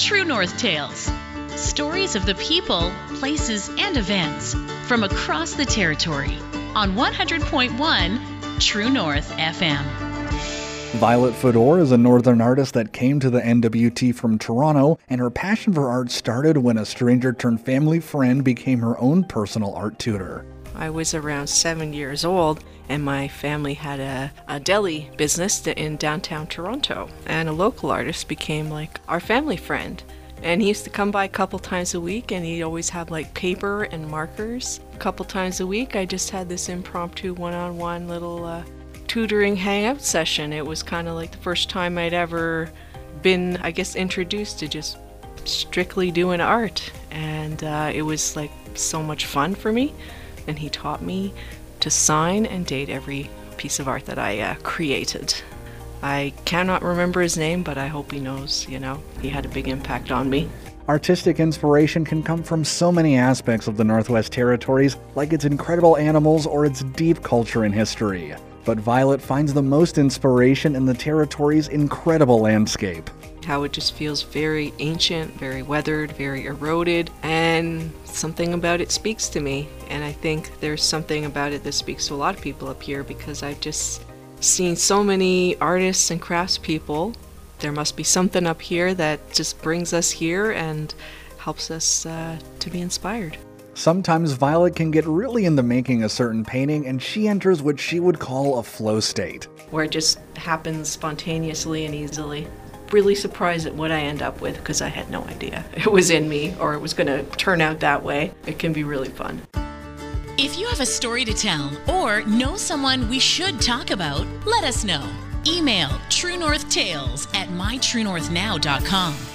True North Tales. Stories of the people, places, and events from across the territory on 100.1 True North FM. Violet Fedor is a northern artist that came to the NWT from Toronto, and her passion for art started when a stranger-turned-family friend became her own personal art tutor. I was around 7 years old, and my family had a deli business in downtown Toronto, and a local artist became like our family friend. And he used to come by a couple times a week, and he'd always have like paper and markers. A couple times a week, I just had this impromptu one-on-one little tutoring hangout session. It was kind of like the first time I'd ever been, I guess, introduced to just strictly doing art. And it was like so much fun for me. And he taught me to sign and date every piece of art that I created. I cannot remember his name, but I hope he knows, he had a big impact on me. Artistic inspiration can come from so many aspects of the Northwest Territories, like its incredible animals or its deep culture and history. But Violet finds the most inspiration in the Territory's incredible landscape. How it just feels very ancient, very weathered, very eroded, and something about it speaks to me. And I think there's something about it that speaks to a lot of people up here, because I've just seen so many artists and craftspeople. There must be something up here that just brings us here and helps us to be inspired. Sometimes Violet can get really into making a certain painting, and she enters what she would call a flow state, where it just happens spontaneously and easily. Really surprised at what I end up with, because I had no idea it was in me or it was going to turn out that way. It can be really fun. If you have a story to tell or know someone we should talk about, let us know. Email truenorthtales@mytruenorthnow.com.